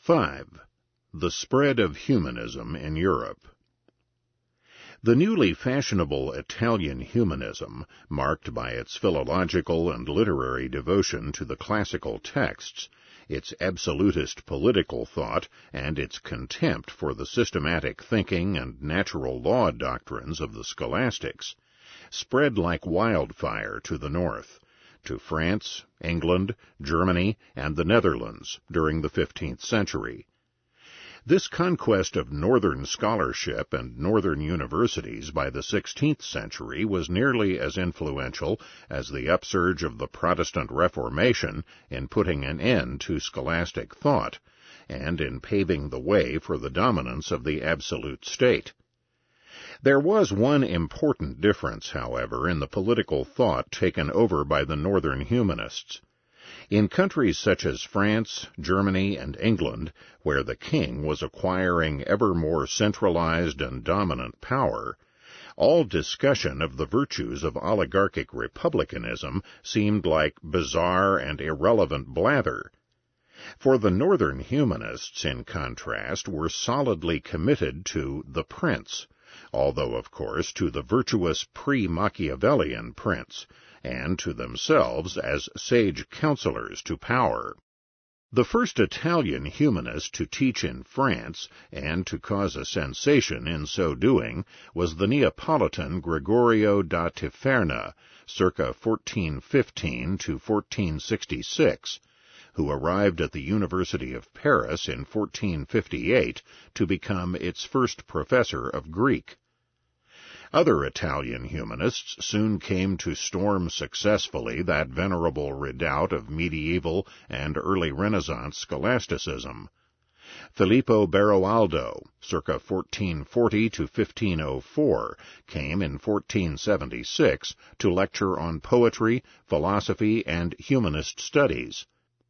5. The spread of humanism in Europe. The newly fashionable Italian humanism, marked by its philological and literary devotion to the classical texts, its absolutist political thought, and its contempt for the systematic thinking and natural law doctrines of the scholastics, spread like wildfire to the north, to France, England, Germany, and the Netherlands during the 15th century. This conquest of northern scholarship and northern universities by the 16th century was nearly as influential as the upsurge of the Protestant Reformation in putting an end to scholastic thought, and in paving the way for the dominance of the absolute state. There was one important difference, however, in the political thought taken over by the northern humanists. In countries such as France, Germany, and England, where the king was acquiring ever more centralized and dominant power, all discussion of the virtues of oligarchic republicanism seemed like bizarre and irrelevant blather. For the northern humanists, in contrast, were solidly committed to the prince, although, of course, to the virtuous pre-Machiavellian prince, and to themselves as sage counselors to power. The first Italian humanist to teach in France, and to cause a sensation in so doing, was the Neapolitan Gregorio da Tiferna, circa 1415 to 1466, who arrived at the University of Paris in 1458 to become its first professor of Greek. Other Italian humanists soon came to storm successfully that venerable redoubt of medieval and early Renaissance scholasticism. Filippo Beroaldo, circa 1440 to 1504, came in 1476 to lecture on poetry, philosophy, and humanist studies.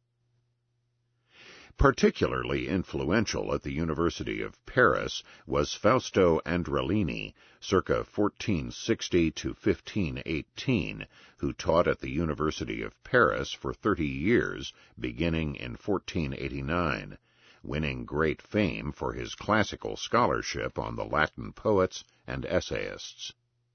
Particularly influential at the University of Paris was Fausto Andrelini, circa 1460 to 1518, who taught at the University of Paris for 30 years, beginning in 1489, winning great fame for his classical scholarship on the Latin poets and essayists.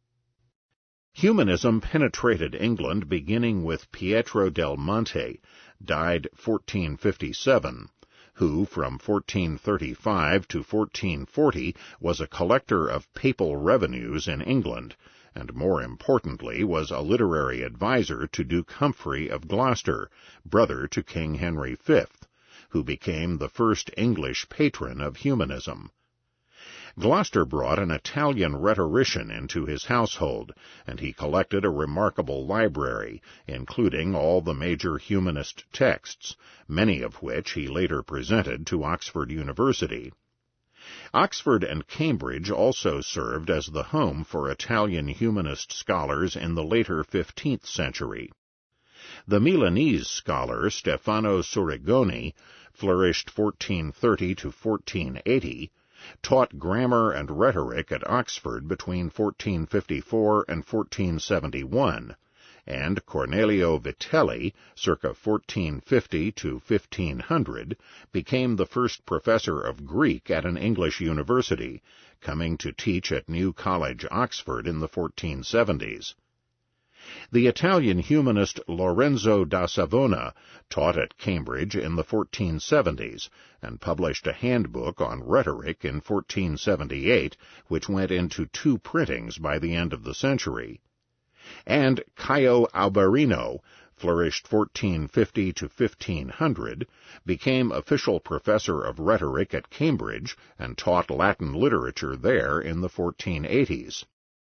Humanism penetrated England beginning with Pietro del Monte, died 1457, who from 1435 to 1440 was a collector of papal revenues in England, and more importantly was a literary adviser to Duke Humphrey of Gloucester, brother to King Henry V, who became the first English patron of humanism. Gloucester brought an Italian rhetorician into his household, and he collected a remarkable library, including all the major humanist texts, many of which he later presented to Oxford University. Oxford and Cambridge also served as the home for Italian humanist scholars in the later 15th century. The Milanese scholar Stefano Surigoni flourished 1430 to 1480, taught grammar and rhetoric at Oxford between 1454 and 1471, and Cornelio Vitelli, circa 1450 to 1500, became the first professor of Greek at an English university, coming to teach at New College, Oxford in the 1470s. The Italian humanist Lorenzo da Savona taught at Cambridge in the 1470s and published a handbook on rhetoric in 1478, which went into 2 printings by the end of the century. And Caio Alberino, flourished 1450 to 1500, became official professor of rhetoric at Cambridge and taught Latin literature there in the 1480s.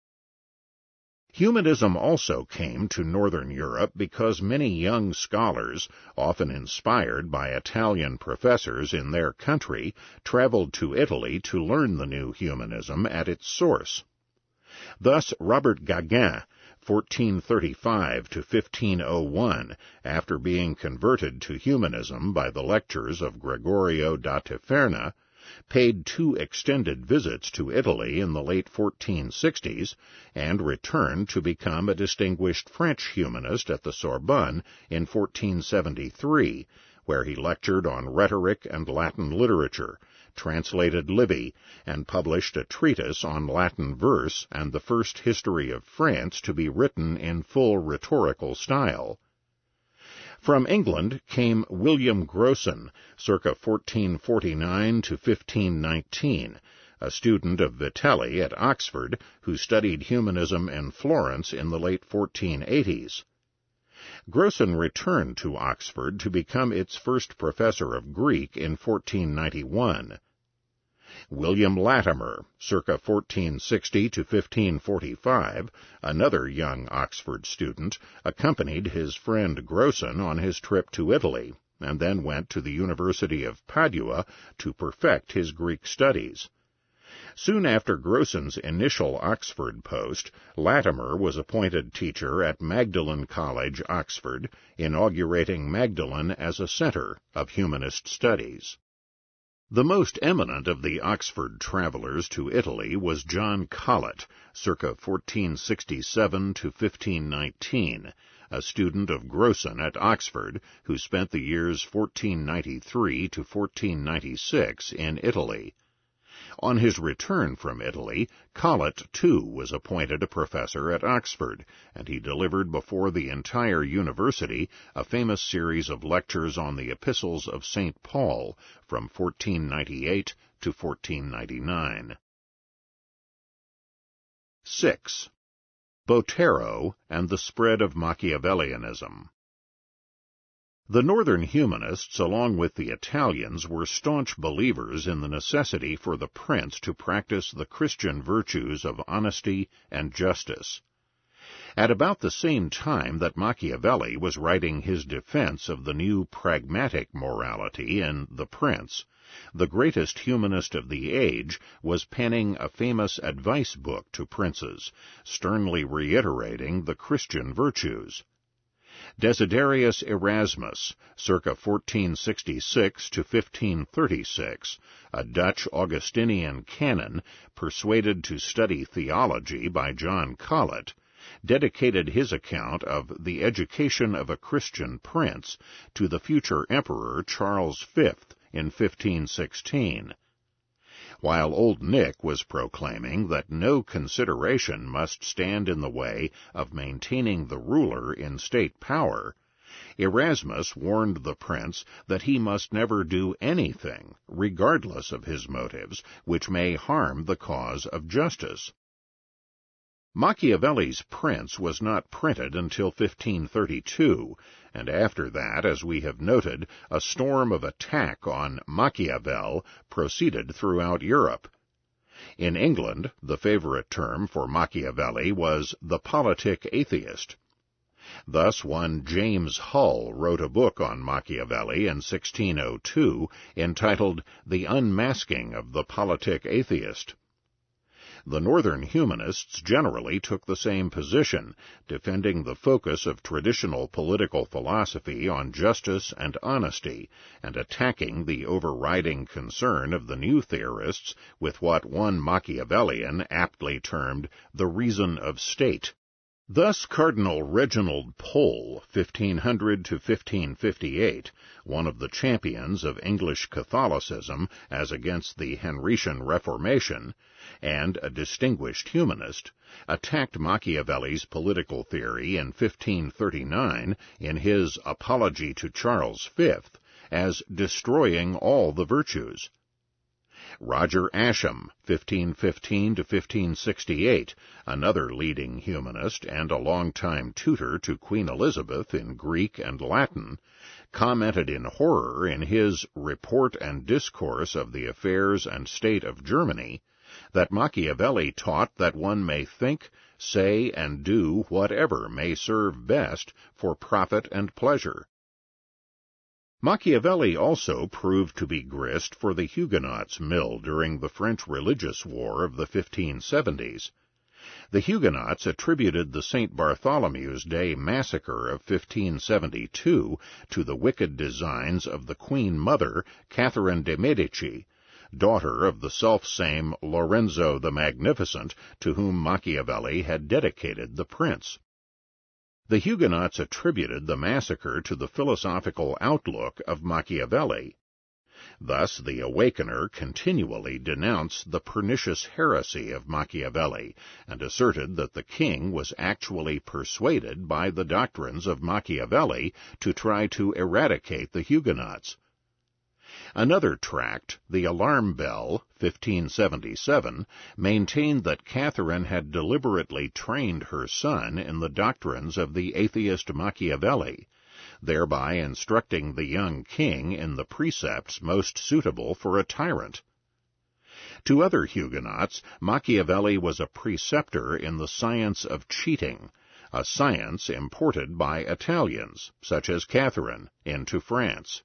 Humanism also came to Northern Europe because many young scholars, often inspired by Italian professors in their country, traveled to Italy to learn the new humanism at its source. Thus Robert Gagin, 1435 to 1501, after being converted to humanism by the lectures of Gregorio da Tiferna, paid 2 extended visits to Italy in the late 1460s, and returned to become a distinguished French humanist at the Sorbonne in 1473, where he lectured on rhetoric and Latin literature, translated Livy, and published a treatise on Latin verse and the first history of France to be written in full rhetorical style. From England came William Grocyn, circa 1449 to 1519, a student of Vitelli at Oxford who studied humanism in Florence in the late 1480s. Grocyn returned to Oxford to become its first professor of Greek in 1491. William Latimer, circa 1460 to 1545, another young Oxford student, accompanied his friend Grocyn on his trip to Italy, and then went to the University of Padua to perfect his Greek studies. Soon after Grocyn's initial Oxford post, Latimer was appointed teacher at Magdalen College, Oxford, inaugurating Magdalen as a center of humanist studies. The most eminent of the Oxford travelers to Italy was John Colet, circa 1467 to 1519, a student of Grocyn at Oxford, who spent the years 1493 to 1496 in Italy. On his return from Italy, Colet, too, was appointed a professor at Oxford, and he delivered before the entire university a famous series of lectures on the epistles of St. Paul from 1498 to 1499. 6. Botero and the Spread of Machiavellianism. The northern humanists, along with the Italians, were staunch believers in the necessity for the prince to practice the Christian virtues of honesty and justice. At about the same time that Machiavelli was writing his defense of the new pragmatic morality in The Prince, the greatest humanist of the age was penning a famous advice book to princes, sternly reiterating the Christian virtues. Desiderius Erasmus, circa 1466 to 1536, a Dutch Augustinian canon persuaded to study theology by John Colet, dedicated his account of the education of a Christian prince to the future Emperor Charles V in 1516. While Old Nick was proclaiming that no consideration must stand in the way of maintaining the ruler in state power, Erasmus warned the prince that he must never do anything, regardless of his motives, which may harm the cause of justice. Machiavelli's Prince was not printed until 1532, and after that, as we have noted, a storm of attack on Machiavel proceeded throughout Europe. In England, the favorite term for Machiavelli was the politic atheist. Thus one James Hull wrote a book on Machiavelli in 1602 entitled The Unmasking of the Politic Atheist. The northern humanists generally took the same position, defending the focus of traditional political philosophy on justice and honesty, and attacking the overriding concern of the new theorists with what one Machiavellian aptly termed the reason of state. Thus Cardinal Reginald Pole, 1500 to 1558, one of the champions of English Catholicism as against the Henrician Reformation, and a distinguished humanist, attacked Machiavelli's political theory in 1539 in his Apology to Charles V as destroying all the virtues. Roger Ascham, 1515 to 1568, another leading humanist and a long-time tutor to Queen Elizabeth in Greek and Latin, commented in horror in his Report and Discourse of the Affairs and State of Germany that Machiavelli taught that one may think, say, and do whatever may serve best for profit and pleasure. Machiavelli also proved to be grist for the Huguenots' mill during the French religious war of the 1570s. The Huguenots attributed the St. Bartholomew's Day massacre of 1572 to the wicked designs of the Queen Mother, Catherine de' Medici, daughter of the selfsame Lorenzo the Magnificent, to whom Machiavelli had dedicated The Prince. The Huguenots attributed the massacre to the philosophical outlook of Machiavelli. Thus the Awakener continually denounced the pernicious heresy of Machiavelli, and asserted that the king was actually persuaded by the doctrines of Machiavelli to try to eradicate the Huguenots. Another tract, The Alarm Bell, 1577, maintained that Catherine had deliberately trained her son in the doctrines of the atheist Machiavelli, thereby instructing the young king in the precepts most suitable for a tyrant. To other Huguenots, Machiavelli was a preceptor in the science of cheating, a science imported by Italians, such as Catherine, into France.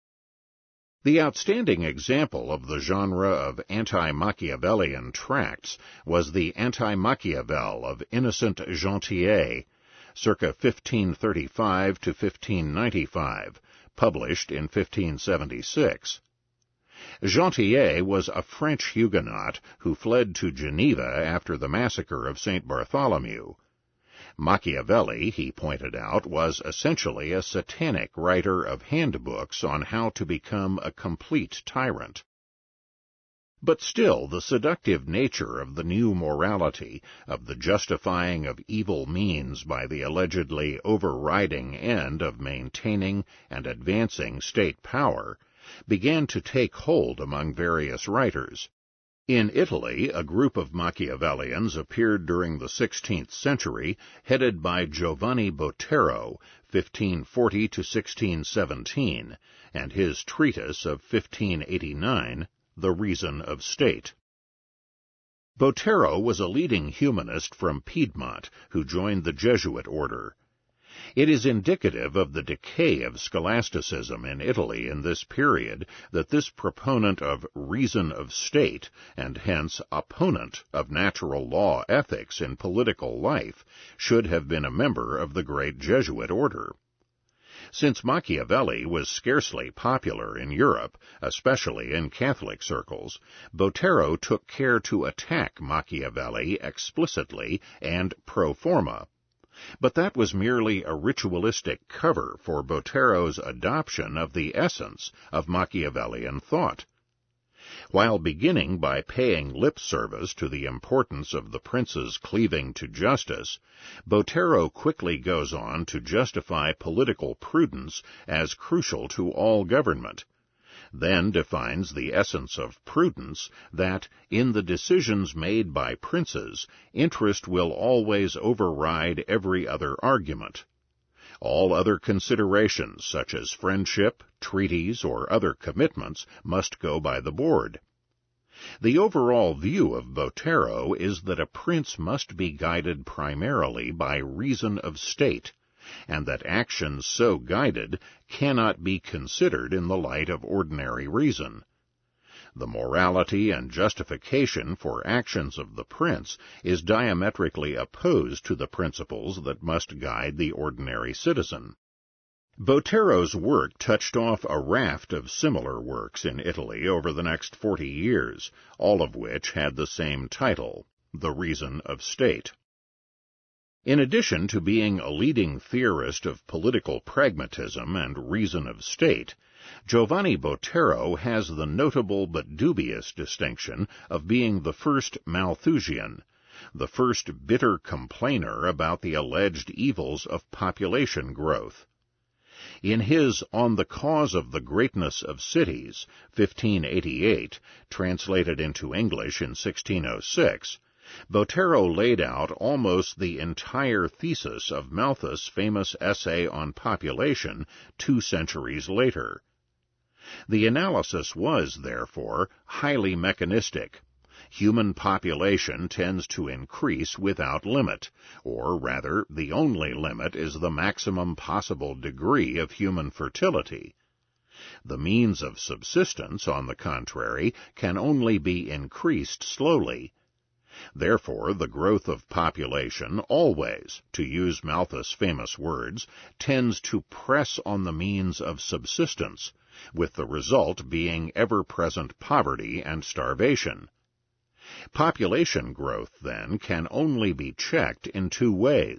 The outstanding example of the genre of anti-Machiavellian tracts was the Anti-Machiavel of Innocent Gentillet, circa 1535 to 1595, published in 1576. Gentillet was a French Huguenot who fled to Geneva after the massacre of St. Bartholomew. Machiavelli, he pointed out, was essentially a satanic writer of handbooks on how to become a complete tyrant. But still, the seductive nature of the new morality, of the justifying of evil means by the allegedly overriding end of maintaining and advancing state power, began to take hold among various writers. In Italy, a group of Machiavellians appeared during the 16th century, headed by Giovanni Botero, 1540 to 1617, and his treatise of 1589, The Reason of State. Botero was a leading humanist from Piedmont who joined the Jesuit order. It is indicative of the decay of scholasticism in Italy in this period that this proponent of reason of state, and hence opponent of natural law ethics in political life, should have been a member of the great Jesuit order. Since Machiavelli was scarcely popular in Europe, especially in Catholic circles, Botero took care to attack Machiavelli explicitly and pro forma. But that was merely a ritualistic cover for Botero's adoption of the essence of Machiavellian thought. While beginning by paying lip service to the importance of the prince's cleaving to justice, Botero quickly goes on to justify political prudence as crucial to all government, then defines the essence of prudence, that, in the decisions made by princes, interest will always override every other argument. All other considerations, such as friendship, treaties, or other commitments, must go by the board. The overall view of Botero is that a prince must be guided primarily by reason of state, and that actions so guided cannot be considered in the light of ordinary reason. The morality and justification for actions of the prince is diametrically opposed to the principles that must guide the ordinary citizen. Botero's work touched off a raft of similar works in Italy over the next 40 years, all of which had the same title, The Reason of State. In addition to being a leading theorist of political pragmatism and reason of state, Giovanni Botero has the notable but dubious distinction of being the first Malthusian, the first bitter complainer about the alleged evils of population growth. In his On the Cause of the Greatness of Cities, 1588, translated into English in 1606, Botero laid out almost the entire thesis of Malthus' famous essay on population 2 centuries later. The analysis was, therefore, highly mechanistic. Human population tends to increase without limit, or rather, the only limit is the maximum possible degree of human fertility. The means of subsistence, on the contrary, can only be increased slowly. Therefore, the growth of population always, to use Malthus' famous words, tends to press on the means of subsistence, with the result being ever-present poverty and starvation. Population growth, then, can only be checked in 2 ways.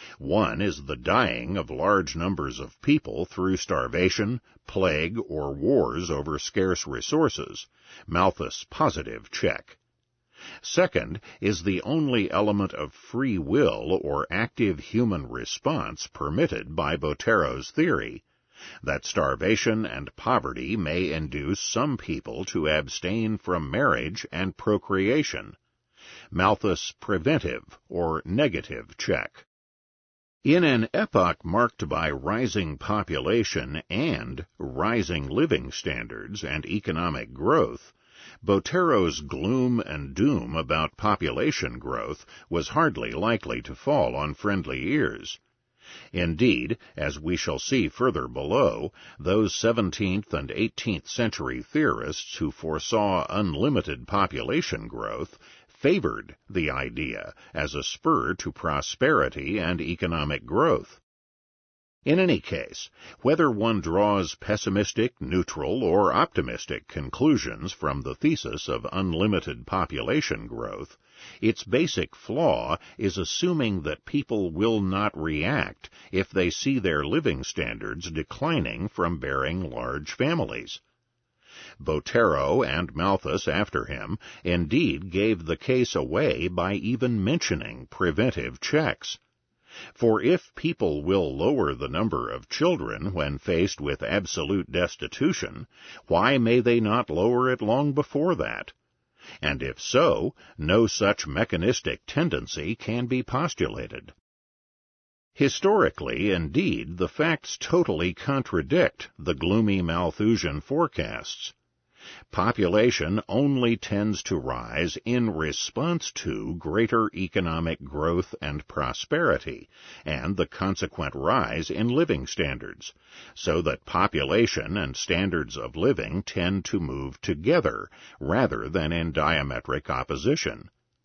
One is the dying of large numbers of people through starvation, plague, or wars over scarce resources, Malthus' positive check. Second is the only element of free will or active human response permitted by Botero's theory, that starvation and poverty may induce some people to abstain from marriage and procreation, Malthus' preventive or negative check. In an epoch marked by rising population and rising living standards and economic growth, Botero's gloom and doom about population growth was hardly likely to fall on friendly ears. Indeed, as we shall see further below, those 17th and 18th century theorists who foresaw unlimited population growth favored the idea as a spur to prosperity and economic growth. In any case, whether one draws pessimistic, neutral, or optimistic conclusions from the thesis of unlimited population growth, its basic flaw is assuming that people will not react if they see their living standards declining from bearing large families. Botero and Malthus after him indeed gave the case away by even mentioning preventive checks. For if people will lower the number of children when faced with absolute destitution, why may they not lower it long before that? And if so, no such mechanistic tendency can be postulated. Historically, indeed, the facts totally contradict the gloomy Malthusian forecasts. Population only tends to rise in response to greater economic growth and prosperity, and the consequent rise in living standards, so that population and standards of living tend to move together rather than in diametric opposition.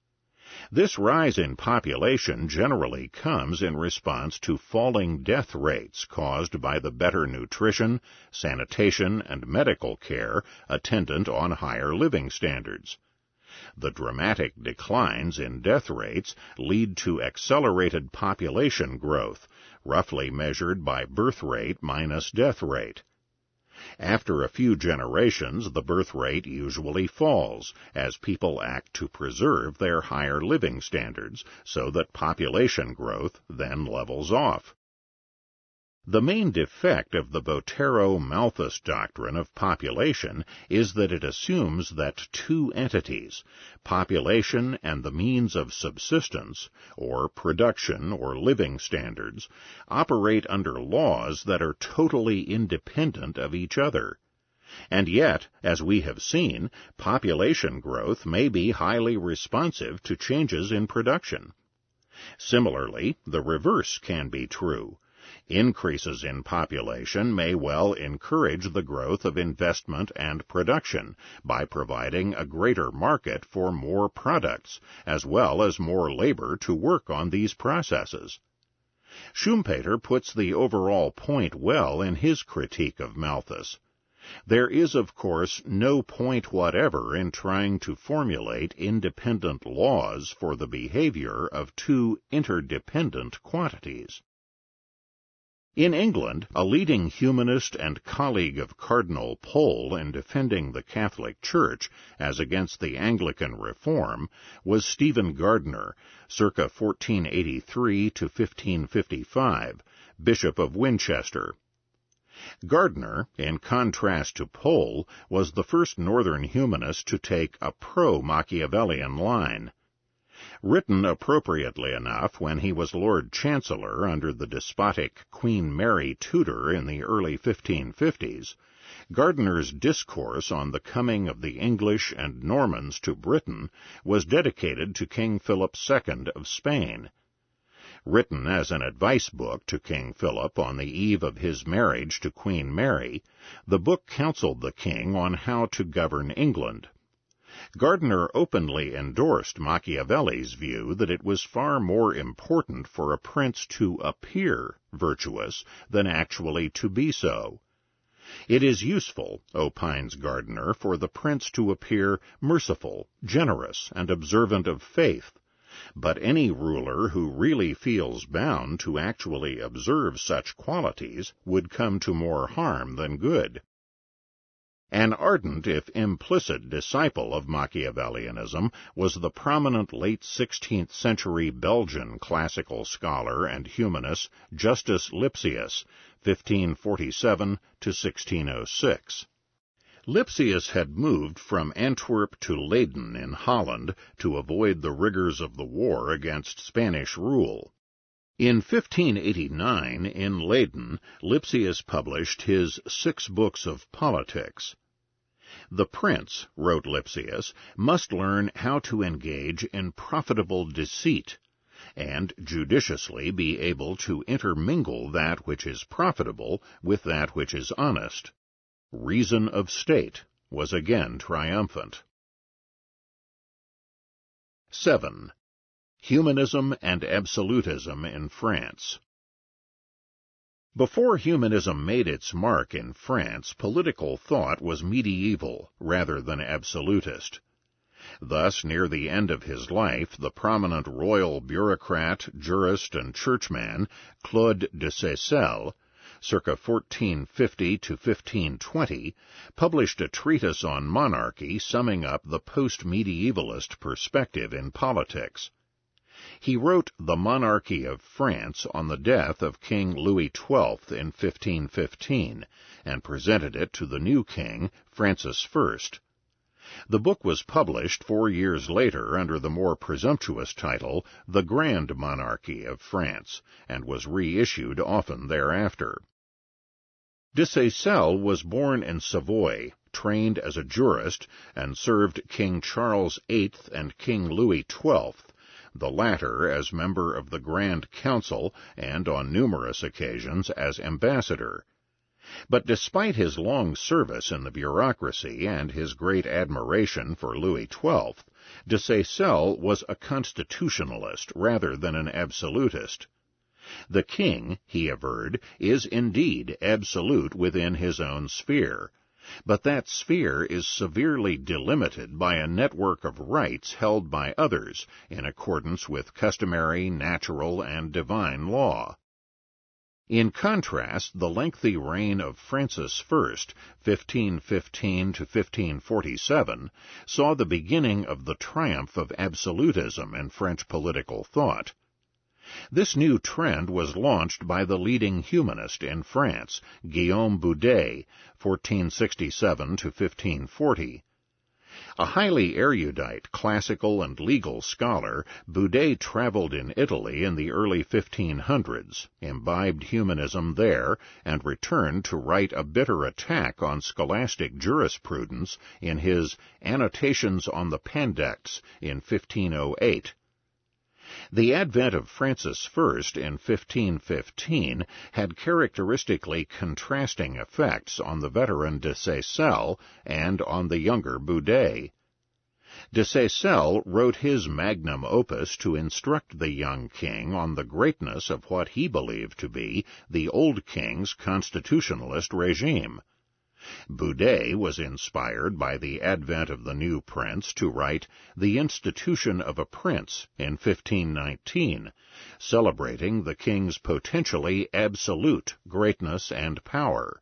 This rise in population generally comes in response to falling death rates caused by the better nutrition, sanitation, and medical care attendant on higher living standards. The dramatic declines in death rates lead to accelerated population growth, roughly measured by birth rate minus death rate. After a few generations, the birth rate usually falls, as people act to preserve their higher living standards, so that population growth then levels off. The main defect of the Botero-Malthus doctrine of population is that it assumes that two entities, population and the means of subsistence, or production or living standards, operate under laws that are totally independent of each other. And yet, as we have seen, population growth may be highly responsive to changes in production. Similarly, the reverse can be true. Increases in population may well encourage the growth of investment and production by providing a greater market for more products, as well as more labor to work on these processes. Schumpeter puts the overall point well in his critique of Malthus. There is, of course, no point whatever in trying to formulate independent laws for the behavior of two interdependent quantities. In England, a leading humanist and colleague of Cardinal Pole in defending the Catholic Church as against the Anglican reform was Stephen Gardiner, circa 1483 to 1555, Bishop of Winchester. Gardiner, in contrast to Pole, was the first northern humanist to take a pro-Machiavellian line. Written appropriately enough when he was Lord Chancellor under the despotic Queen Mary Tudor in the early 1550s, Gardiner's discourse on the coming of the English and Normans to Britain was dedicated to King Philip II of Spain. Written as an advice book to King Philip on the eve of his marriage to Queen Mary, the book counseled the king on how to govern England. Gardiner openly endorsed Machiavelli's view that it was far more important for a prince to appear virtuous than actually to be so. It is useful, opines Gardiner, for the prince to appear merciful, generous, and observant of faith, but any ruler who really feels bound to actually observe such qualities would come to more harm than good. An ardent, if implicit, disciple of Machiavellianism was the prominent late 16th century Belgian classical scholar and humanist Justus Lipsius, 1547 to 1606. Lipsius had moved from Antwerp to Leyden in Holland to avoid the rigors of the war against Spanish rule. In 1589, in Leyden, Lipsius published his 6 books of politics. The prince, wrote Lipsius, must learn how to engage in profitable deceit, and judiciously be able to intermingle that which is profitable with that which is honest. Reason of state was again triumphant. 7. Humanism and Absolutism in France. Before humanism made its mark in France, political thought was medieval rather than absolutist. Thus, near the end of his life, the prominent royal bureaucrat, jurist, and churchman, Claude de Seyssel, circa 1450 to 1520, published a treatise on monarchy summing up the post-medievalist perspective in politics. He wrote The Monarchy of France on the death of King Louis XII in 1515, and presented it to the new king, Francis I. The book was published 4 years later under the more presumptuous title The Grand Monarchy of France, and was reissued often thereafter. De Seyssel was born in Savoy, trained as a jurist, and served King Charles VIII and King Louis XII, the latter as member of the Grand Council and on numerous occasions as ambassador. But despite his long service in the bureaucracy and his great admiration for Louis XII, de Seyssel was a constitutionalist rather than an absolutist. The king, he averred, is indeed absolute within his own sphere, but that sphere is severely delimited by a network of rights held by others in accordance with customary, natural, and divine law. In contrast, the lengthy reign of Francis I, 1515 to 1547, saw the beginning of the triumph of absolutism in French political thought. This new trend was launched by the leading humanist in France, Guillaume Boudet, 1467 to 1540. A highly erudite classical and legal scholar, Boudet traveled in Italy in the early 1500s, imbibed humanism there, and returned to write a bitter attack on scholastic jurisprudence in his Annotations on the Pandects in 1508. The advent of Francis I in 1515 had characteristically contrasting effects on the veteran de Seyssel and on the younger Boudet. De Seyssel wrote his magnum opus to instruct the young king on the greatness of what he believed to be the old king's constitutionalist regime. Boudet was inspired by the advent of the new prince to write The Institution of a Prince in 1519, celebrating the king's potentially absolute greatness and power.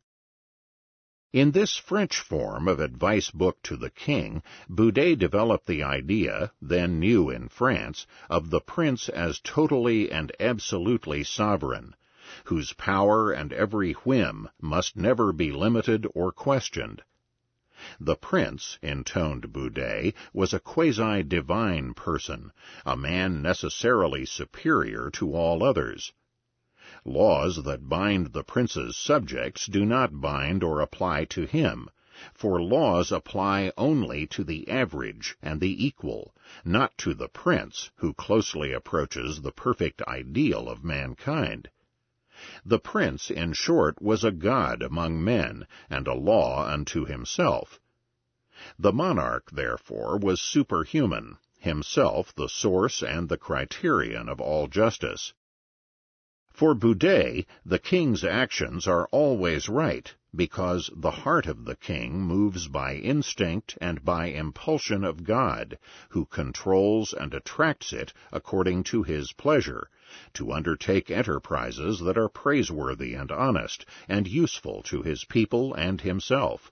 In this French form of advice book to the king, Boudet developed the idea, then new in France, of the prince as totally and absolutely sovereign, whose power and every whim must never be limited or questioned. The prince, intoned Boudet, was a quasi-divine person, a man necessarily superior to all others. Laws that bind the prince's subjects do not bind or apply to him, for laws apply only to the average and the equal, not to the prince, who closely approaches the perfect ideal of mankind. The prince, in short, was a god among men, and a law unto himself. The monarch, therefore, was superhuman, himself the source and the criterion of all justice. For Boudet, the king's actions are always right, because the heart of the king moves by instinct and by impulsion of God, who controls and attracts it according to his pleasure, to undertake enterprises that are praiseworthy and honest, and useful to his people and himself.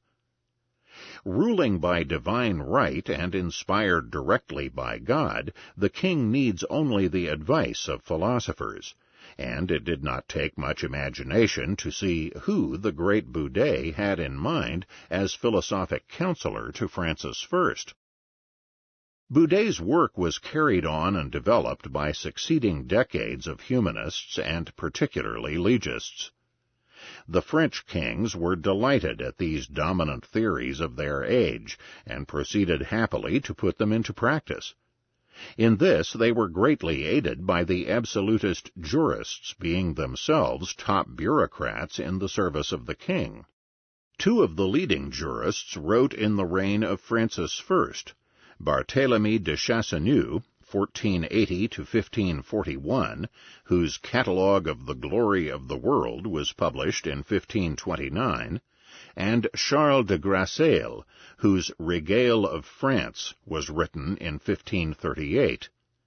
Ruling by divine right and inspired directly by God, the king needs only the advice of philosophers, and it did not take much imagination to see who the great Boudet had in mind as philosophic counselor to Francis I. Boudet's work was carried on and developed by succeeding decades of humanists and particularly legists. The French kings were delighted at these dominant theories of their age, and proceeded happily to put them into practice. In this they were greatly aided by the absolutist jurists, being themselves top bureaucrats in the service of the king. Two of the leading jurists wrote in the reign of Francis I, Barthélemy de Chasseneux, 1480 to 1541, whose Catalogue of the Glory of the World was published in 1529, and Charles de Grassail, whose Regale of France was written in 1538.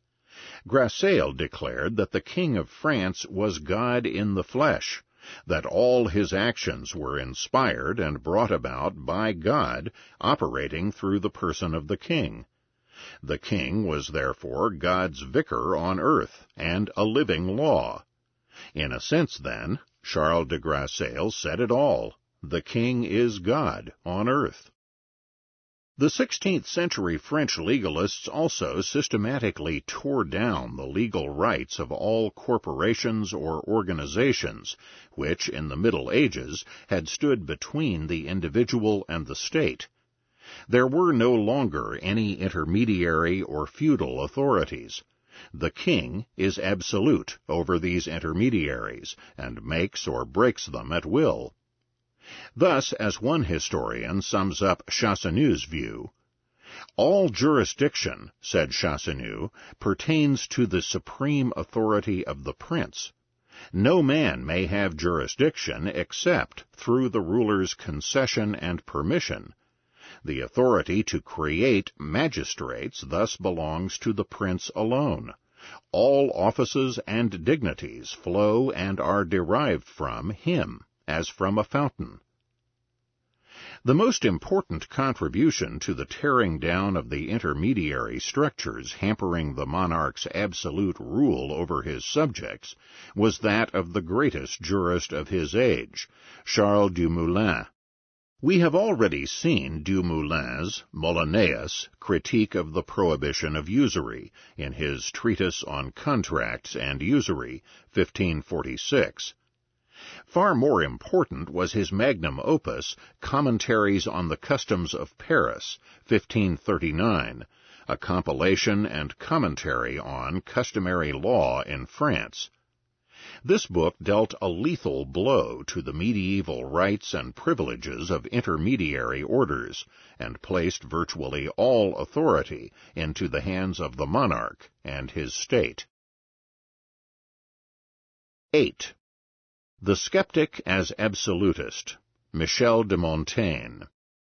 Grassail declared that the King of France was God in the flesh, that all his actions were inspired and brought about by God, operating through the person of the king. The king was therefore God's vicar on earth, and a living law. In a sense, then, Charles de Grassail said it all. The king is God on earth. The 16th century French legalists also systematically tore down the legal rights of all corporations or organizations, which in the Middle Ages had stood between the individual and the state. There were no longer any intermediary or feudal authorities. The king is absolute over these intermediaries, and makes or breaks them at will. Thus, as one historian sums up Chasseneux's view, "All jurisdiction," said Chasseneux, "pertains to the supreme authority of the prince. No man may have jurisdiction except through the ruler's concession and permission. The authority to create magistrates thus belongs to the prince alone. All offices and dignities flow and are derived from him, as from a fountain." The most important contribution to the tearing down of the intermediary structures hampering the monarch's absolute rule over his subjects was that of the greatest jurist of his age, Charles Dumoulin. We have already seen Dumoulin's Molineus critique of the prohibition of usury in his Treatise on Contracts and Usury, 1546. Far more important was his magnum opus, Commentaries on the Customs of Paris, 1539, a compilation and commentary on customary law in France. This book dealt a lethal blow to the medieval rights and privileges of intermediary orders, and placed virtually all authority into the hands of the monarch and his state. 8. The Skeptic as Absolutist, Michel de Montaigne.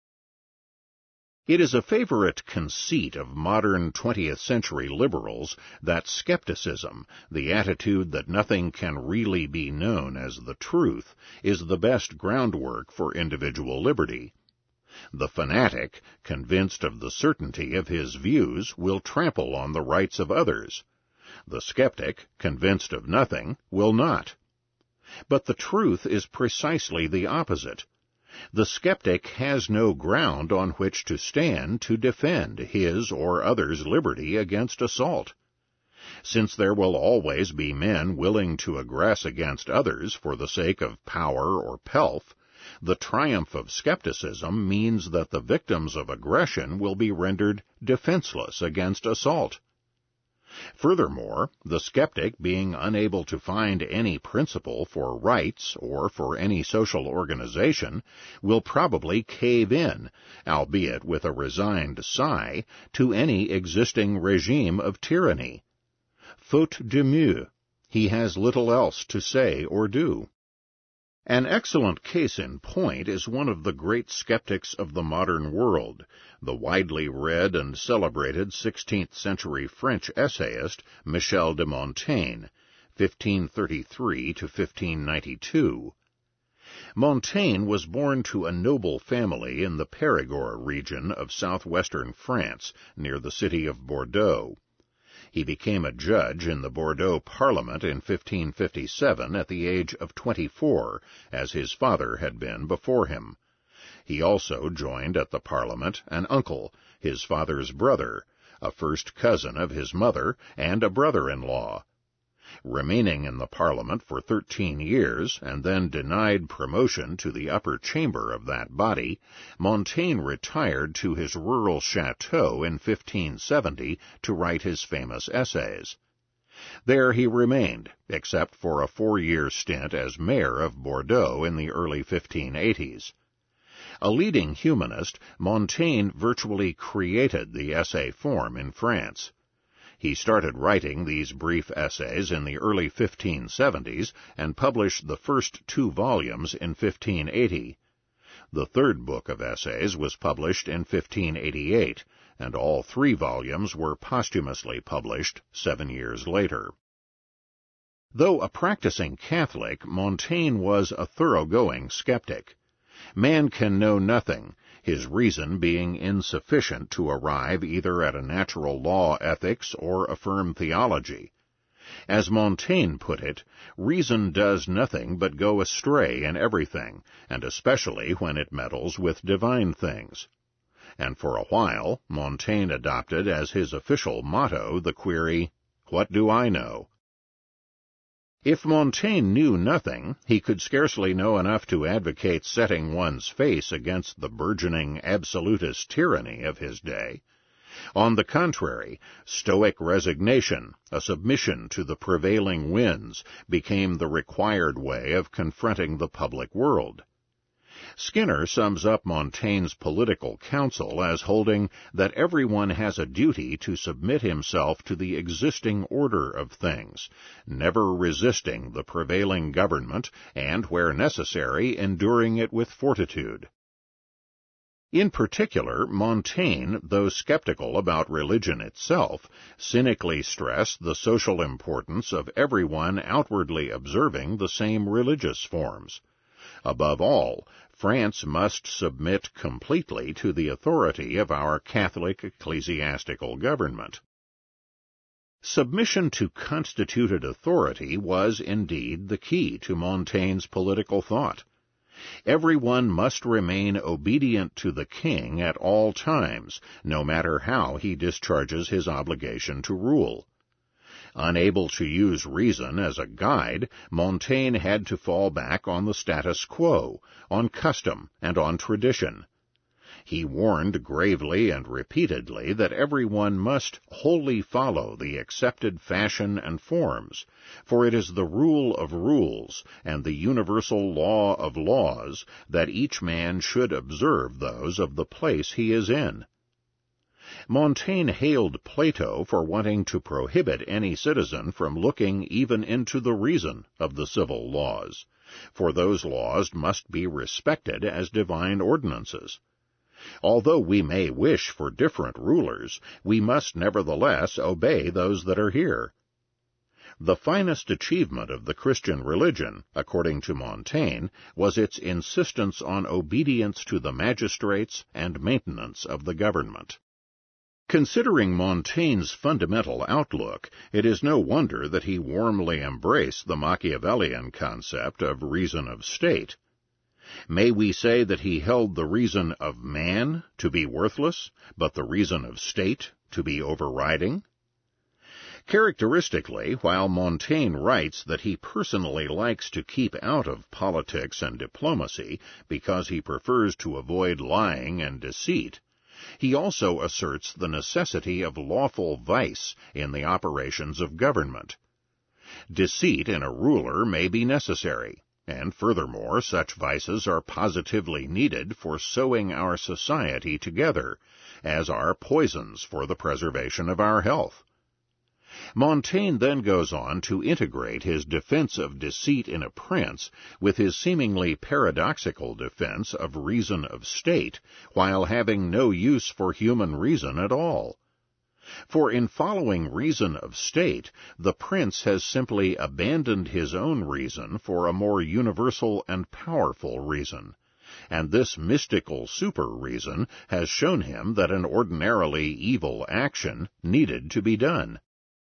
It is a favorite conceit of modern 20th century liberals that skepticism, the attitude that nothing can really be known as the truth, is the best groundwork for individual liberty. The fanatic, convinced of the certainty of his views, will trample on the rights of others. The skeptic, convinced of nothing, will not. But the truth is precisely the opposite. The skeptic has no ground on which to stand to defend his or others' liberty against assault. Since there will always be men willing to aggress against others for the sake of power or pelf, the triumph of skepticism means that the victims of aggression will be rendered defenseless against assault. Furthermore, the skeptic, being unable to find any principle for rights or for any social organization, will probably cave in, albeit with a resigned sigh, to any existing regime of tyranny. Faute de mieux, he has little else to say or do. An excellent case in point is one of the great skeptics of the modern world, the widely read and celebrated 16th-century French essayist Michel de Montaigne, 1533 to 1592. Montaigne was born to a noble family in the Périgord region of southwestern France, near the city of Bordeaux. He became a judge in the Bordeaux Parliament in 1557 at the age of 24, as his father had been before him. He also joined at the Parliament an uncle, his father's brother, a first cousin of his mother, and a brother-in-law. Remaining in the Parliament for 13 years, and then denied promotion to the upper chamber of that body, Montaigne retired to his rural chateau in 1570 to write his famous essays. There he remained, except for a 4-year stint as mayor of Bordeaux in the early 1580s. A leading humanist, Montaigne virtually created the essay form in France. He started writing these brief essays in the early 1570s and published the first 2 volumes in 1580. The third book of essays was published in 1588, and all 3 volumes were posthumously published 7 years later. Though a practicing Catholic, Montaigne was a thoroughgoing skeptic. Man can know nothing, his reason being insufficient to arrive either at a natural law ethics or a firm theology. As Montaigne put it, reason does nothing but go astray in everything, and especially when it meddles with divine things. And for a while, Montaigne adopted as his official motto the query, "What do I know?" If Montaigne knew nothing, he could scarcely know enough to advocate setting one's face against the burgeoning absolutist tyranny of his day. On the contrary, stoic resignation, a submission to the prevailing winds, became the required way of confronting the public world. Skinner sums up Montaigne's political counsel as holding that everyone has a duty to submit himself to the existing order of things, never resisting the prevailing government, and, where necessary, enduring it with fortitude. In particular, Montaigne, though skeptical about religion itself, cynically stressed the social importance of everyone outwardly observing the same religious forms. Above all, France must submit completely to the authority of our Catholic ecclesiastical government. Submission to constituted authority was indeed the key to Montaigne's political thought. Everyone must remain obedient to the king at all times, no matter how he discharges his obligation to rule. Unable to use reason as a guide, Montaigne had to fall back on the status quo, on custom, and on tradition. He warned gravely and repeatedly that everyone must wholly follow the accepted fashion and forms, for it is the rule of rules and the universal law of laws that each man should observe those of the place he is in. Montaigne hailed Plato for wanting to prohibit any citizen from looking even into the reason of the civil laws, for those laws must be respected as divine ordinances. Although we may wish for different rulers, we must nevertheless obey those that are here. The finest achievement of the Christian religion, according to Montaigne, was its insistence on obedience to the magistrates and maintenance of the government. Considering Montaigne's fundamental outlook, it is no wonder that he warmly embraced the Machiavellian concept of reason of state. May we say that he held the reason of man to be worthless, but the reason of state to be overriding? Characteristically, while Montaigne writes that he personally likes to keep out of politics and diplomacy because he prefers to avoid lying and deceit, he also asserts the necessity of lawful vice in the operations of government. Deceit in a ruler may be necessary, and furthermore such vices are positively needed for sewing our society together, as are poisons for the preservation of our health. Montaigne then goes on to integrate his defense of deceit in a prince with his seemingly paradoxical defense of reason of state, while having no use for human reason at all. For in following reason of state, the prince has simply abandoned his own reason for a more universal and powerful reason, and this mystical super-reason has shown him that an ordinarily evil action needed to be done.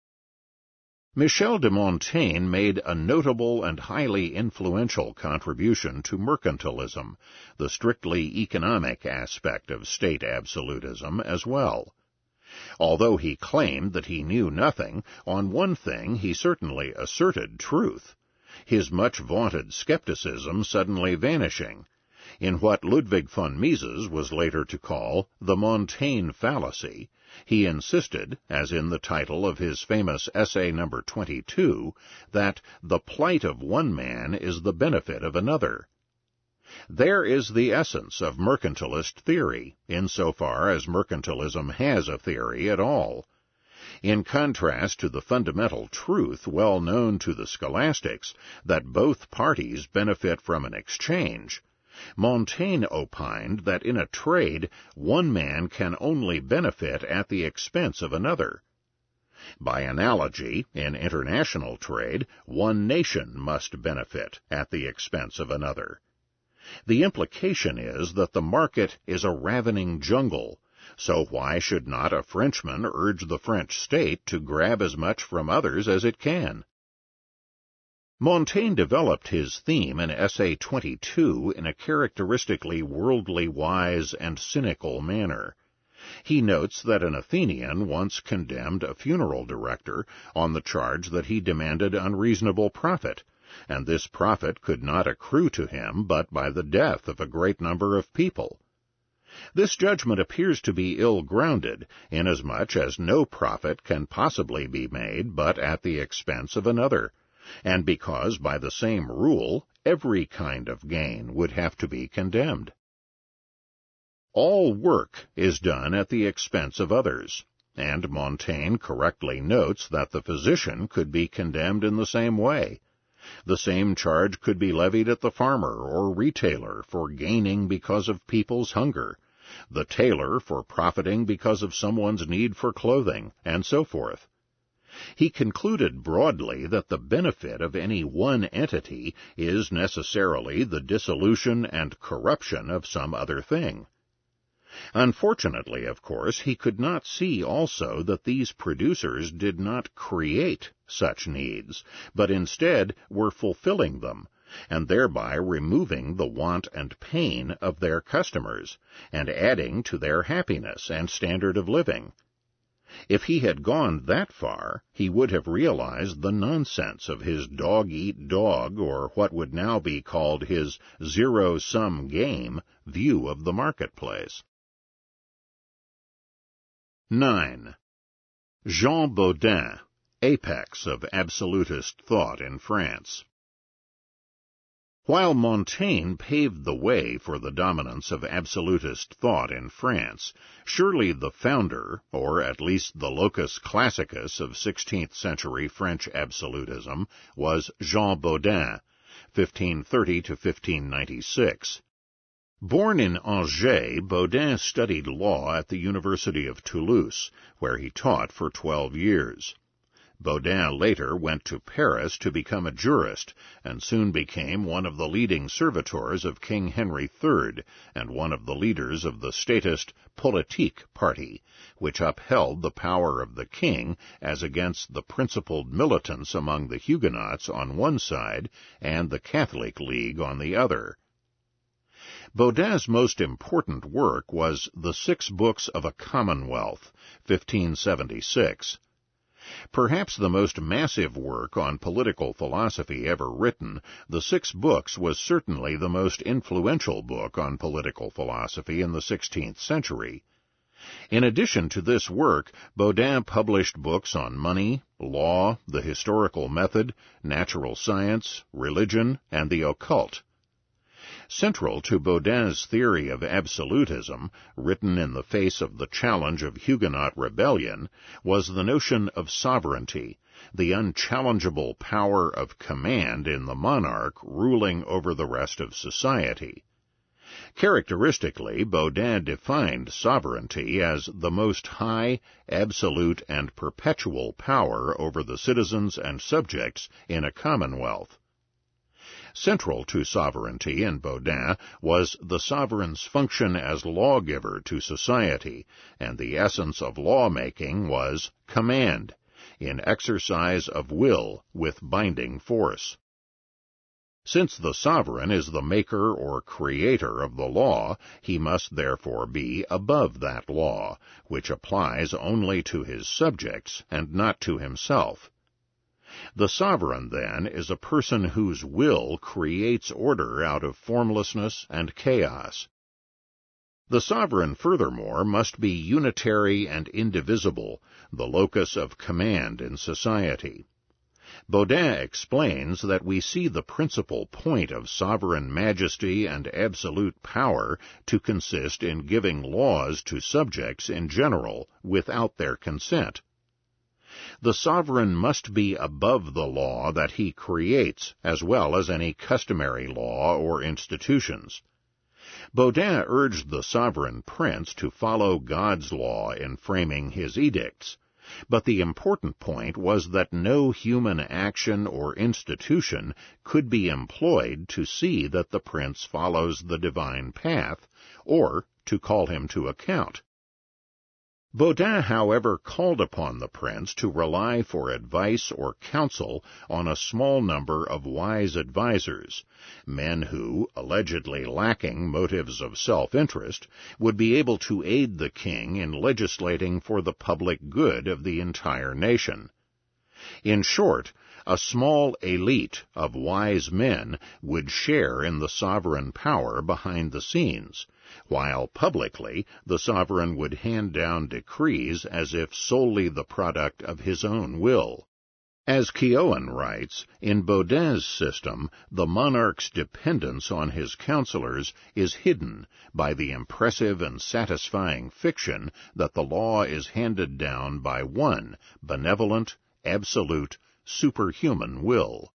Michel de Montaigne made a notable and highly influential contribution to mercantilism, the strictly economic aspect of state absolutism, as well. Although he claimed that he knew nothing, on one thing he certainly asserted truth, his much vaunted skepticism suddenly vanishing, in what Ludwig von Mises was later to call the Montaigne fallacy. He insisted, as in the title of his famous essay number 22, that the plight of one man is the benefit of another. There is the essence of mercantilist theory, insofar as mercantilism has a theory at all. In contrast to the fundamental truth well known to the scholastics, that both parties benefit from an exchange, Montaigne opined that in a trade one man can only benefit at the expense of another. By analogy, in international trade, one nation must benefit at the expense of another. The implication is that the market is a ravening jungle, so why should not a Frenchman urge the French state to grab as much from others as it can? Montaigne developed his theme in Essay 22 in a characteristically worldly wise and cynical manner. He notes that an Athenian once condemned a funeral director on the charge that he demanded unreasonable profit, and this profit could not accrue to him but by the death of a great number of people. This judgment appears to be ill-grounded, inasmuch as no profit can possibly be made but at the expense of another, and because, by the same rule, every kind of gain would have to be condemned. All work is done at the expense of others, and Montaigne correctly notes that the physician could be condemned in the same way. The same charge could be levied at the farmer or retailer for gaining because of people's hunger, the tailor for profiting because of someone's need for clothing, and so forth. He concluded broadly that the benefit of any one entity is necessarily the dissolution and corruption of some other thing. Unfortunately, of course, he could not see also that these producers did not create such needs, but instead were fulfilling them, and thereby removing the want and pain of their customers, and adding to their happiness and standard of living. If he had gone that far, he would have realized the nonsense of his dog-eat-dog, or what would now be called his zero-sum game, view of the marketplace. 9. Jean Bodin, apex of absolutist thought in France. While Montaigne paved the way for the dominance of absolutist thought in France, surely the founder, or at least the locus classicus of 16th-century French absolutism, was Jean Bodin, 1530 to 1596. Born in Angers, Bodin studied law at the University of Toulouse, where he taught for 12 years. Bodin later went to Paris to become a jurist, and soon became one of the leading servitors of King Henry III, and one of the leaders of the statist Politique party, which upheld the power of the king as against the principled militants among the Huguenots on one side, and the Catholic League on the other. Bodin's most important work was The 6 Books of a Commonwealth, 1576. Perhaps the most massive work on political philosophy ever written, The 6 Books was certainly the most influential book on political philosophy in the 16th century. In addition to this work, Bodin published books on money, law, the historical method, natural science, religion, and the occult. Central to Baudin's theory of absolutism, written in the face of the challenge of Huguenot rebellion, was the notion of sovereignty, the unchallengeable power of command in the monarch ruling over the rest of society. Characteristically, Baudin defined sovereignty as the most high, absolute, and perpetual power over the citizens and subjects in a commonwealth. Central to sovereignty in Baudin was the sovereign's function as lawgiver to society, and the essence of lawmaking was command, in exercise of will with binding force. Since the sovereign is the maker or creator of the law, he must therefore be above that law, which applies only to his subjects and not to himself. The sovereign, then, is a person whose will creates order out of formlessness and chaos. The sovereign, furthermore, must be unitary and indivisible, the locus of command in society. Baudin explains that we see the principal point of sovereign majesty and absolute power to consist in giving laws to subjects in general without their consent. The sovereign must be above the law that he creates, as well as any customary law or institutions. Baudin urged the sovereign prince to follow God's law in framing his edicts, but the important point was that no human action or institution could be employed to see that the prince follows the divine path, or to call him to account. Baudin, however, called upon the prince to rely for advice or counsel on a small number of wise advisers, men who, allegedly lacking motives of self-interest, would be able to aid the king in legislating for the public good of the entire nation. In short, a small elite of wise men would share in the sovereign power behind the scenes, while publicly the sovereign would hand down decrees as if solely the product of his own will. As Quioin writes, in Baudin's system, the monarch's dependence on his counselors is hidden by the impressive and satisfying fiction that the law is handed down by one benevolent, absolute, superhuman will.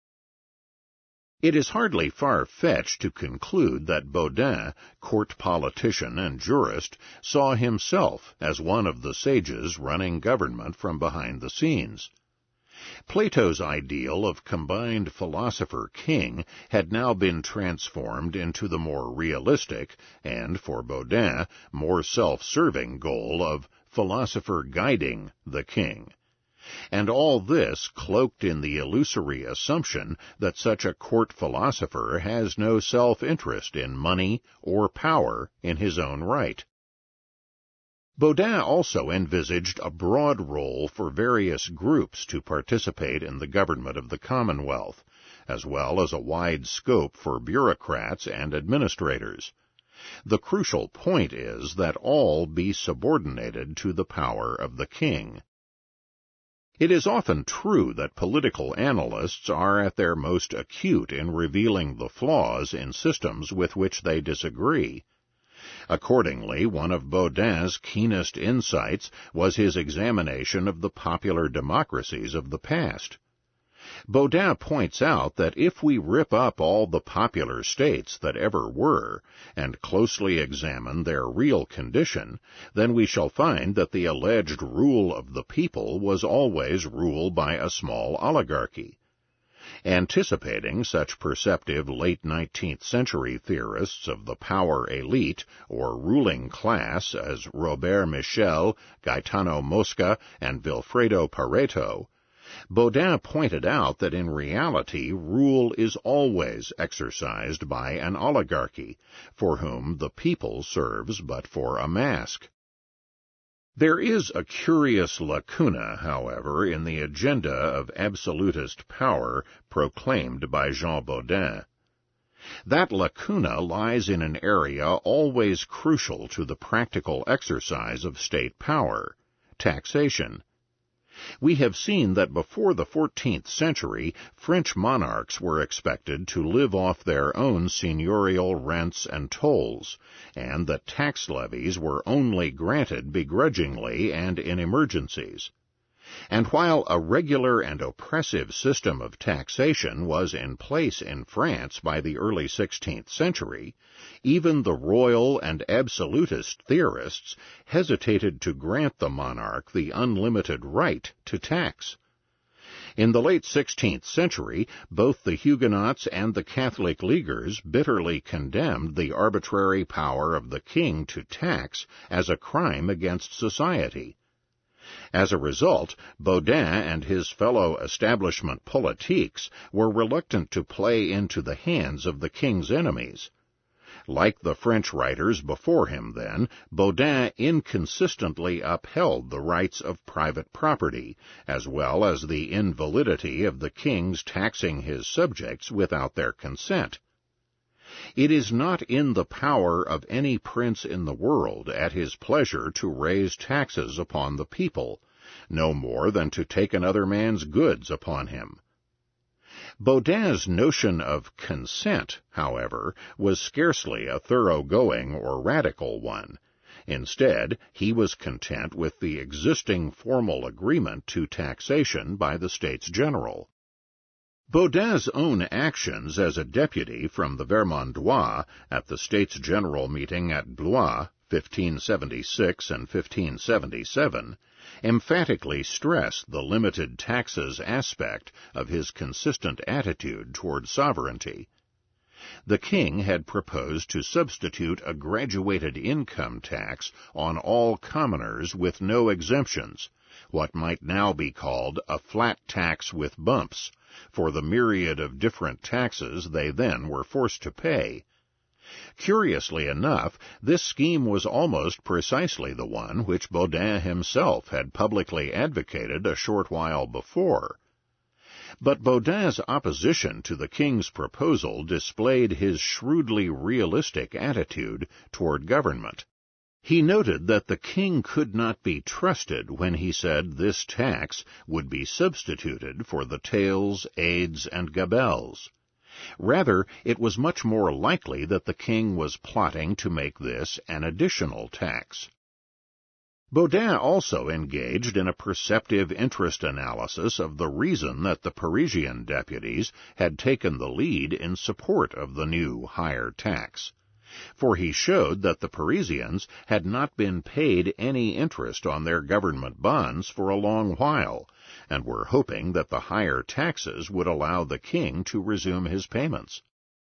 It is hardly far-fetched to conclude that Baudin, court politician and jurist, saw himself as one of the sages running government from behind the scenes. Plato's ideal of combined philosopher-king had now been transformed into the more realistic, and, for Baudin, more self-serving goal of philosopher guiding the king. And all this cloaked in the illusory assumption that such a court philosopher has no self-interest in money or power in his own right. Baudin also envisaged a broad role for various groups to participate in the government of the Commonwealth, as well as a wide scope for bureaucrats and administrators. The crucial point is that all be subordinated to the power of the king. It is often true that political analysts are at their most acute in revealing the flaws in systems with which they disagree. Accordingly, one of Baudin's keenest insights was his examination of the popular democracies of the past. Baudin points out that if we rip up all the popular states that ever were, and closely examine their real condition, then we shall find that the alleged rule of the people was always rule by a small oligarchy. Anticipating such perceptive late 19th century theorists of the power elite, or ruling class, as Robert Michel, Gaetano Mosca, and Vilfredo Pareto, Baudin pointed out that in reality rule is always exercised by an oligarchy, for whom the people serves but for a mask. There is a curious lacuna, however, in the agenda of absolutist power proclaimed by Jean Baudin. That lacuna lies in an area always crucial to the practical exercise of state power: taxation. We have seen that before the 14th century, French monarchs were expected to live off their own seigneurial rents and tolls, and that tax levies were only granted begrudgingly and in emergencies. And while a regular and oppressive system of taxation was in place in France by the early 16th century, even the royal and absolutist theorists hesitated to grant the monarch the unlimited right to tax. In the late 16th century, both the Huguenots and the Catholic Leaguers bitterly condemned the arbitrary power of the king to tax as a crime against society. As a result, Baudin and his fellow establishment politiques were reluctant to play into the hands of the king's enemies. Like the French writers before him, then, Baudin inconsistently upheld the rights of private property, as well as the invalidity of the king's taxing his subjects without their consent. It is not in the power of any prince in the world at his pleasure to raise taxes upon the people, no more than to take another man's goods upon him. Baudin's notion of consent, however, was scarcely a thoroughgoing or radical one. Instead, he was content with the existing formal agreement to taxation by the States General. Baudin's own actions as a deputy from the Vermandois at the States General meeting at Blois, 1576 and 1577, emphatically stress the limited taxes aspect of his consistent attitude toward sovereignty. The king had proposed to substitute a graduated income tax on all commoners with no exemptions, what might now be called a flat tax with bumps, for the myriad of different taxes they then were forced to pay. Curiously enough, this scheme was almost precisely the one which Baudin himself had publicly advocated a short while before. But Baudin's opposition to the king's proposal displayed his shrewdly realistic attitude toward government. He noted that the king could not be trusted when he said this tax would be substituted for the tailles, aides, and gabelles. Rather, it was much more likely that the king was plotting to make this an additional tax. Baudin also engaged in a perceptive interest analysis of the reason that the Parisian deputies had taken the lead in support of the new higher tax. For he showed that the Parisians had not been paid any interest on their government bonds for a long while, and were hoping that the higher taxes would allow the king to resume his payments.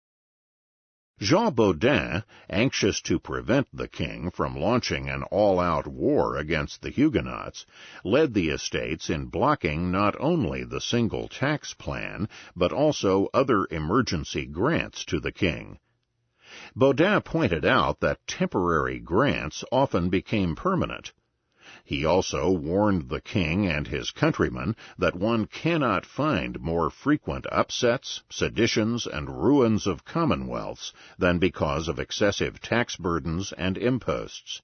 Jean Baudin, anxious to prevent the king from launching an all-out war against the Huguenots, led the Estates in blocking not only the single tax plan, but also other emergency grants to the king. Baudin pointed out that temporary grants often became permanent. He also warned the king and his countrymen that one cannot find more frequent upsets, seditions, and ruins of commonwealths than because of excessive tax burdens and imposts.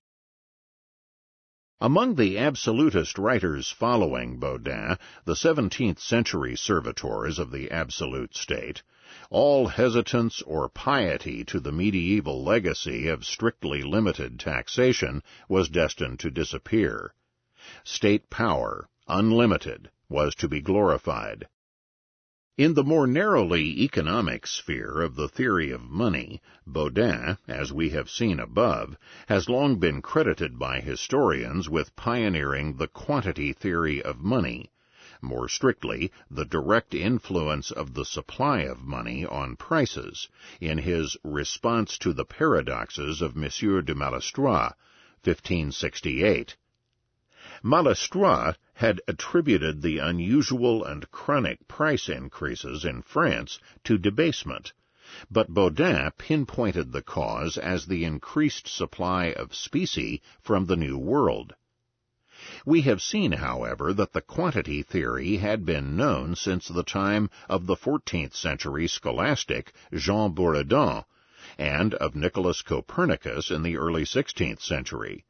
Among the absolutist writers following Baudin, the 17th-century servitors of the absolute state, all hesitance or piety to the medieval legacy of strictly limited taxation was destined to disappear. State power, unlimited, was to be glorified. In the more narrowly economic sphere of the theory of money, Baudin, as we have seen above, has long been credited by historians with pioneering the quantity theory of money, more strictly, the direct influence of the supply of money on prices, in his Response to the Paradoxes of Monsieur de Malestroit, 1568. Malestroit had attributed the unusual and chronic price increases in France to debasement, but Baudin pinpointed the cause as the increased supply of specie from the New World. We have seen, however, that the quantity theory had been known since the time of the 14th-century scholastic Jean Buridan, and of Nicholas Copernicus in the early 16th century.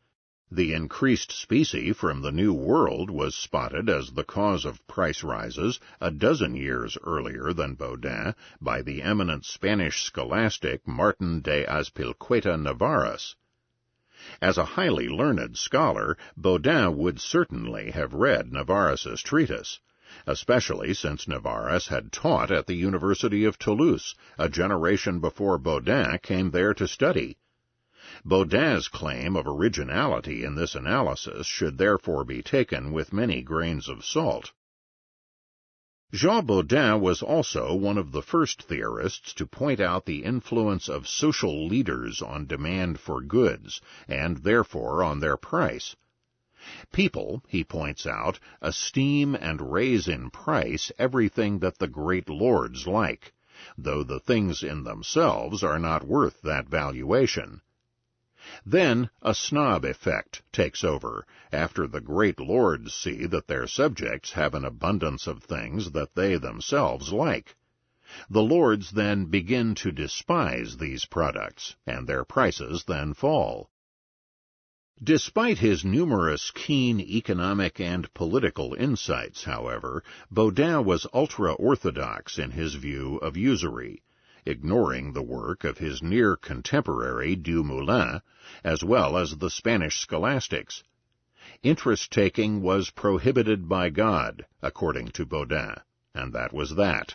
The increased specie from the New World was spotted as the cause of price rises a dozen years earlier than Bodin by the eminent Spanish scholastic Martin de Azpilcueta Navarras. As a highly learned scholar, Bodin would certainly have read Navarras's treatise, especially since Navarras had taught at the University of Toulouse a generation before Bodin came there to study. Bodin's claim of originality in this analysis should therefore be taken with many grains of salt. Jean Bodin was also one of the first theorists to point out the influence of social leaders on demand for goods, and therefore on their price. People, he points out, esteem and raise in price everything that the great lords like, though the things in themselves are not worth that valuation. Then a snob effect takes over, after the great lords see that their subjects have an abundance of things that they themselves like. The lords then begin to despise these products, and their prices then fall. Despite his numerous keen economic and political insights, however, Bodin was ultra-orthodox in his view of usury, ignoring the work of his near contemporary Dumoulin, as well as the Spanish scholastics. Interest-taking was prohibited by God, according to Bodin, and that was that.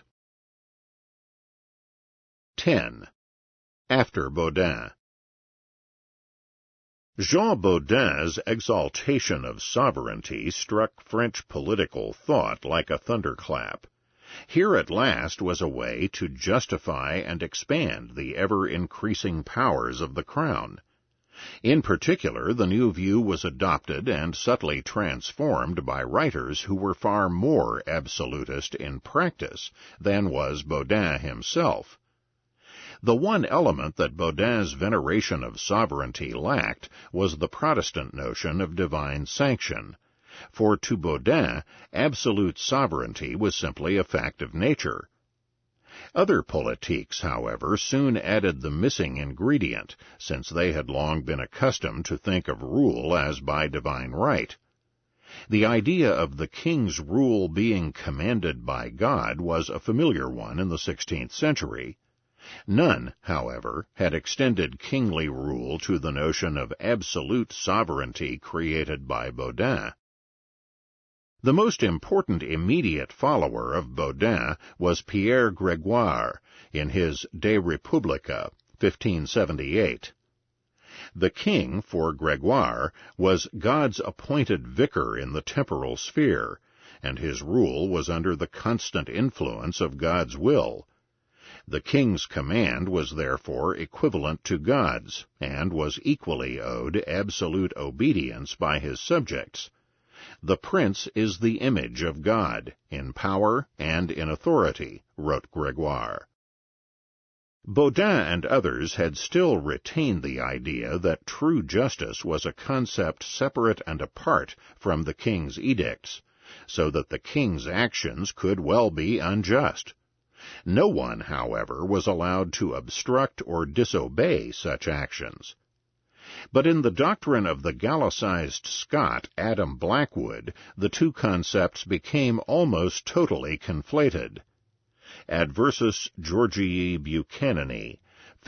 10. After Bodin. Jean Bodin's exaltation of sovereignty struck French political thought like a thunderclap. Here at last was a way to justify and expand the ever-increasing powers of the crown. In particular, the new view was adopted and subtly transformed by writers who were far more absolutist in practice than was Bodin himself. The one element that Bodin's veneration of sovereignty lacked was the Protestant notion of divine sanction, for to Bodin, absolute sovereignty was simply a fact of nature. Other politiques, however, soon added the missing ingredient, since they had long been accustomed to think of rule as by divine right. The idea of the king's rule being commanded by God was a familiar one in the 16th century. None, however, had extended kingly rule to the notion of absolute sovereignty created by Bodin. The most important immediate follower of Bodin was Pierre Grégoire, in his De Republica, 1578. The king, for Grégoire, was God's appointed vicar in the temporal sphere, and his rule was under the constant influence of God's will. The king's command was therefore equivalent to God's, and was equally owed absolute obedience by his subjects. The prince is the image of God, in power and in authority, wrote Grégoire. Bodin and others had still retained the idea that true justice was a concept separate and apart from the king's edicts, so that the king's actions could well be unjust. No one, however, was allowed to obstruct or disobey such actions. But in the doctrine of the Gallicized Scot Adam Blackwood, the two concepts became almost totally conflated. Adversus Georgii Buchanani,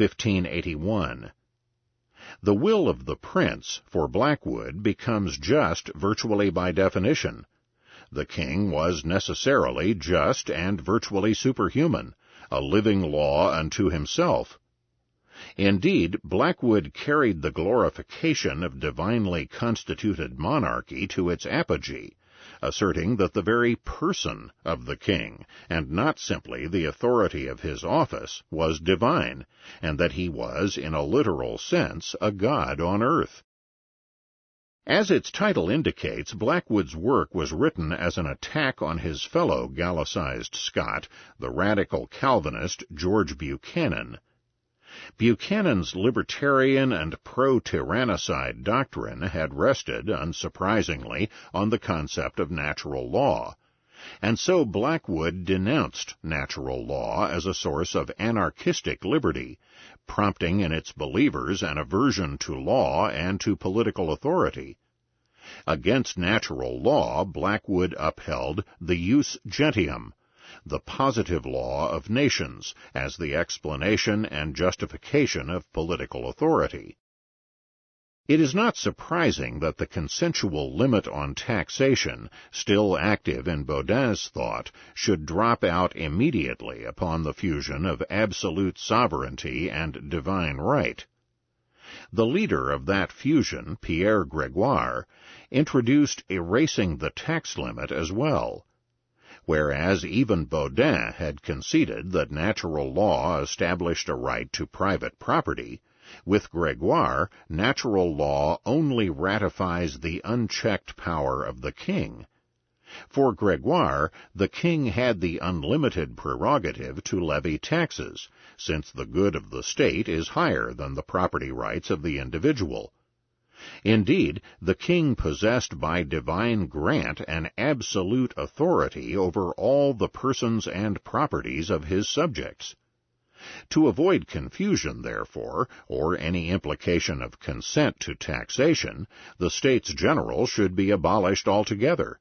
1581. The will of the prince, for Blackwood, becomes just virtually by definition. The king was necessarily just and virtually superhuman, a living law unto himself. Indeed, Blackwood carried the glorification of divinely constituted monarchy to its apogee, asserting that the very person of the king, and not simply the authority of his office, was divine, and that he was, in a literal sense, a god on earth. As its title indicates, Blackwood's work was written as an attack on his fellow Gallicized Scot, the radical Calvinist George Buchanan. Buchanan's libertarian and pro-tyrannicide doctrine had rested, unsurprisingly, on the concept of natural law. and so Blackwood denounced natural law as a source of anarchistic liberty, prompting in its believers an aversion to law and to political authority. Against natural law, Blackwood upheld the jus gentium, the positive law of nations, as the explanation and justification of political authority. It is not surprising that the consensual limit on taxation, still active in Baudin's thought, should drop out immediately upon the fusion of absolute sovereignty and divine right. The leader of that fusion, Pierre Grégoire, introduced erasing the tax limit as well. Whereas even Baudin had conceded that natural law established a right to private property, with Grégoire, natural law only ratifies the unchecked power of the king. For Grégoire, the king had the unlimited prerogative to levy taxes, since the good of the state is higher than the property rights of the individual. Indeed, the king possessed by divine grant an absolute authority over all the persons and properties of his subjects. To avoid confusion, therefore, or any implication of consent to taxation, the States General should be abolished altogether.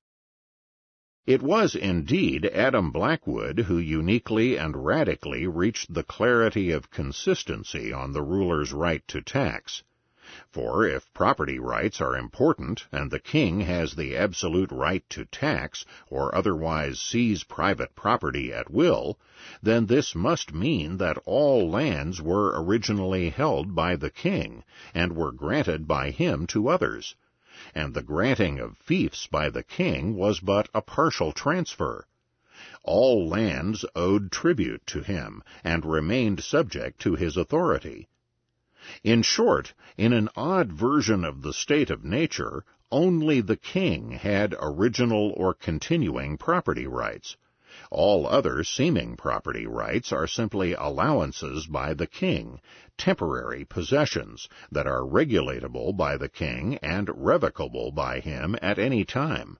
It was indeed Adam Blackwood who uniquely and radically reached the clarity of consistency on the ruler's right to tax. For if property rights are important, and the king has the absolute right to tax or otherwise seize private property at will, then this must mean that all lands were originally held by the king, and were granted by him to others, and the granting of fiefs by the king was but a partial transfer. All lands owed tribute to him, and remained subject to his authority. In short, in an odd version of the state of nature, only the king had original or continuing property rights. All other seeming property rights are simply allowances by the king, temporary possessions that are regulatable by the king and revocable by him at any time.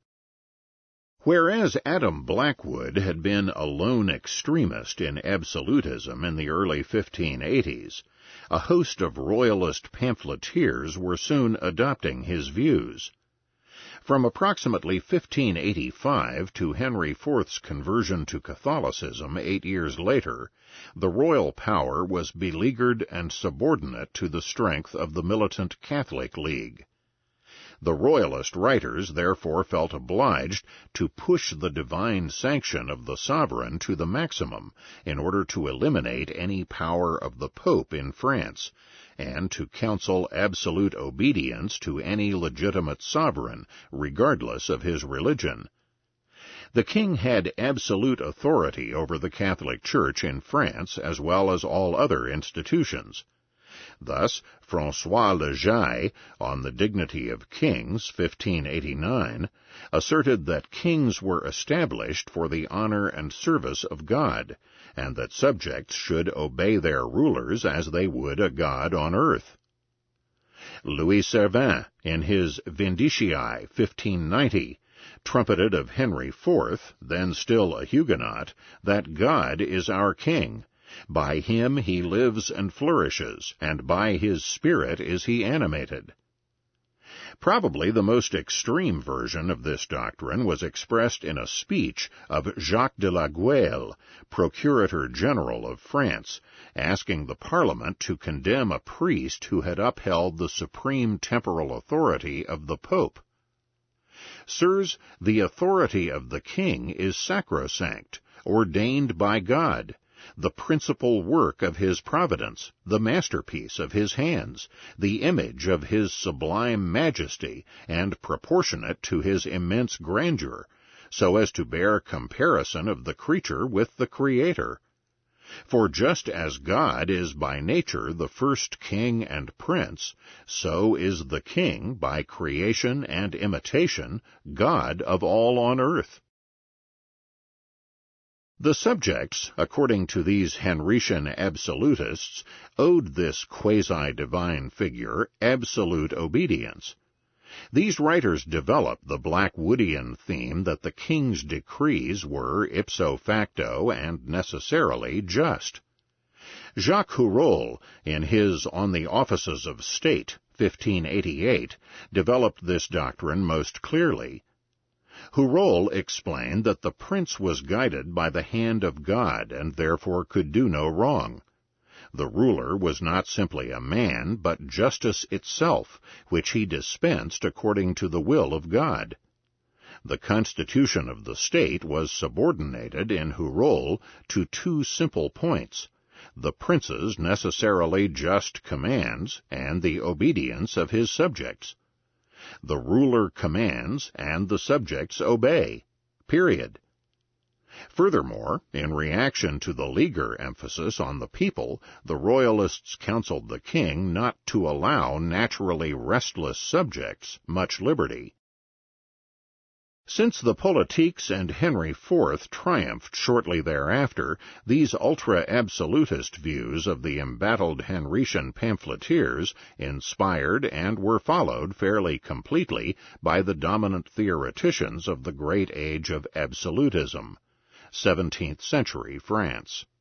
Whereas Adam Blackwood had been a lone extremist in absolutism in the early 1580s, a host of royalist pamphleteers were soon adopting his views. From approximately 1585 to Henry IV's conversion to Catholicism 8 years later, the royal power was beleaguered and subordinate to the strength of the militant Catholic League. The royalist writers therefore felt obliged to push the divine sanction of the sovereign to the maximum in order to eliminate any power of the Pope in France, and to counsel absolute obedience to any legitimate sovereign, regardless of his religion. The king had absolute authority over the Catholic Church in France as well as all other institutions. Thus, François Le Jay, on the Dignity of Kings, 1589, asserted that kings were established for the honor and service of God, and that subjects should obey their rulers as they would a god on earth. Louis Servin, in his Vindicii, 1590, trumpeted of Henry IV, then still a Huguenot, that God is our king. By him he lives and flourishes, and by his spirit is he animated. Probably the most extreme version of this doctrine was expressed in a speech of Jacques de la Gueule, Procurator General of France, asking the Parliament to condemn a priest who had upheld the supreme temporal authority of the Pope. Sirs, the authority of the king is sacrosanct, ordained by God, the principal work of his providence, the masterpiece of his hands, the image of his sublime majesty, and proportionate to his immense grandeur, so as to bear comparison of the creature with the Creator. For just as God is by nature the first king and prince, so is the king, by creation and imitation, God of all on earth. The subjects, according to these Henrician absolutists, owed this quasi-divine figure absolute obedience. These writers developed the Blackwoodian theme that the king's decrees were ipso facto and necessarily just. Jacques Hurreau, in his On the Offices of State, 1588, developed this doctrine most clearly. Hurreau explained that the prince was guided by the hand of God and therefore could do no wrong. The ruler was not simply a man, but justice itself, which he dispensed according to the will of God. The constitution of the state was subordinated in Hurreau to two simple points: the prince's necessarily just commands and the obedience of his subjects. The ruler commands and the subjects obey. Period. Furthermore, in reaction to the leaguer emphasis on the people, the Royalists counseled the king not to allow naturally restless subjects much liberty. Since the Politiques and Henry IV triumphed shortly thereafter, these ultra-absolutist views of the embattled Henrician pamphleteers inspired and were followed fairly completely by the dominant theoreticians of the great age of absolutism, 17th century France.